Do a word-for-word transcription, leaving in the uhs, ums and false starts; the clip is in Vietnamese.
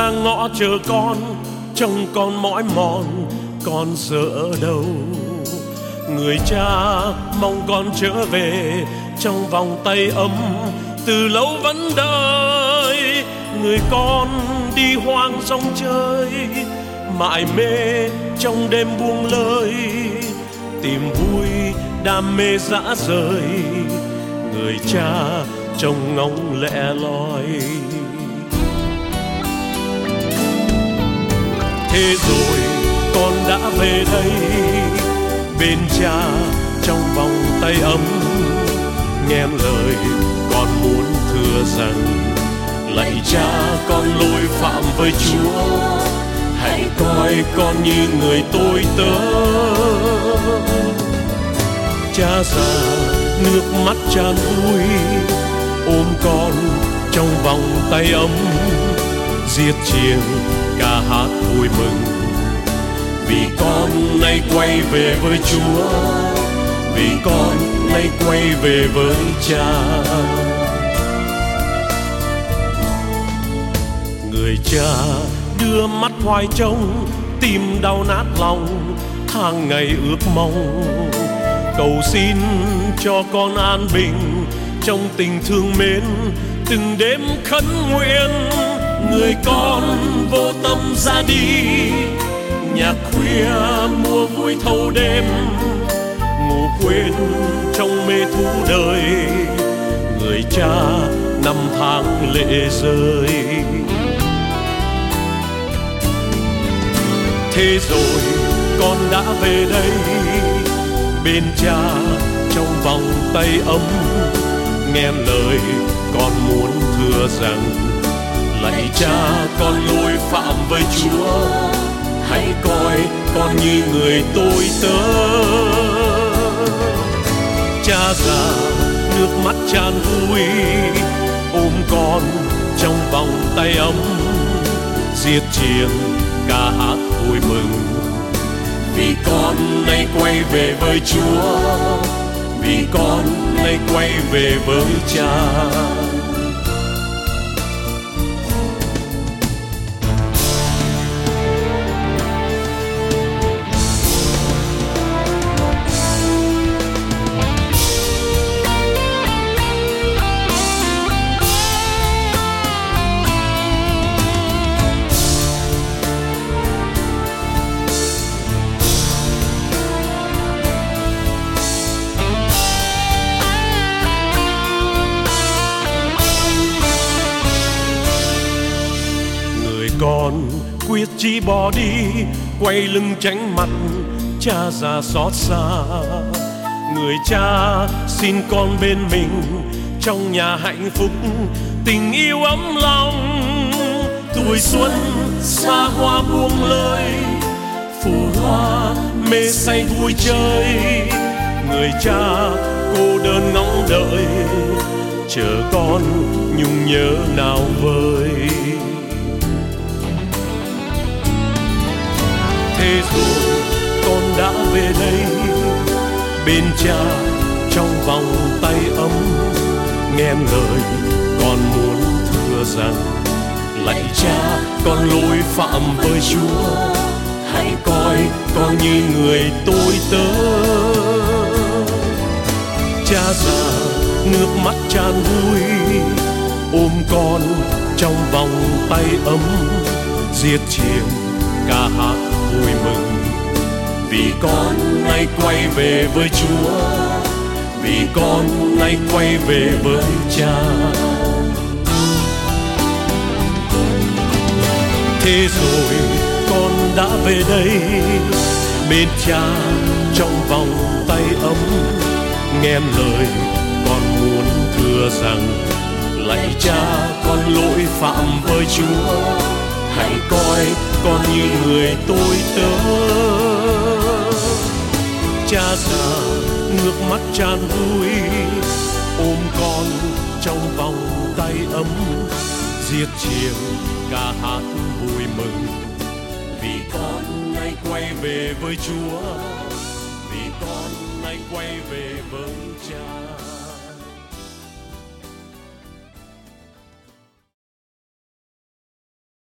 ra ngõ chờ con, trông con mỏi mòn, con giờ ở đâu? Người cha mong con trở về trong vòng tay ấm, từ lâu vẫn đợi. Người con đi hoang rong chơi, mải mê trong đêm buông lơi, tìm vui đam mê dã rời. Người cha trông ngóng lẻ loi. Thế rồi con đã về đây bên cha trong vòng tay ấm, nghe lời con muốn thưa rằng lạy cha, con lỗi phạm với Chúa, hãy coi con như người tôi tớ. Cha già nước mắt tràn vui, ôm con trong vòng tay ấm, diệt chiêng ca hát vui mừng. Vì con nay quay về với Chúa, vì con nay quay về với cha. Người cha đưa mắt hoài trông, tim đau nát lòng, hàng ngày ước mong cầu xin cho con an bình trong tình thương mến. Từng đêm khấn nguyện người con vô tâm ra đi, nhạc khuya mùa vui thâu đêm, ngủ quên trong mê thu đời. Người cha năm tháng lệ rơi. Thế rồi con đã về đây bên cha trong vòng tay ấm, nghe lời con muốn thưa rằng lạy cha, con lỗi phạm với Chúa, hãy coi con như người tôi tớ. Cha già nước mắt tràn vui, ôm con trong vòng tay ấm, diệt chiêng ca hát vui mừng. Vì con nay quay về với Chúa, vì con nay quay về với cha. Con quyết chí bỏ đi, quay lưng tránh mặt cha già xót xa. Người cha xin con bên mình trong nhà hạnh phúc, tình yêu ấm lòng. Tuổi xuân xa hoa buông lơi, phù hoa mê say vui chơi. Người cha cô đơn ngóng đợi, chờ con nhung nhớ nào vơi. Thế rồi con đã về đây bên cha trong vòng tay ấm, nghe lời con muốn thưa rằng lạy cha, con lỗi phạm với Chúa, hãy coi con như người tôi tớ. Cha già nước mắt tràn vui, ôm con trong vòng tay ấm, diệt chiêng ca hát vui mừng. Vì con nay quay về với Chúa, vì con nay quay về với cha. Thế rồi con đã về đây bên cha trong vòng tay ấm, nghe lời con muốn thưa rằng lạy cha, con lỗi phạm với Chúa, hãy coi con như người tôi tớ. Cha già nước mắt tràn vui, ôm con trong vòng tay ấm, diệt chiêng ca hát vui mừng. Vì con nay quay về với Chúa, vì con nay quay về với cha.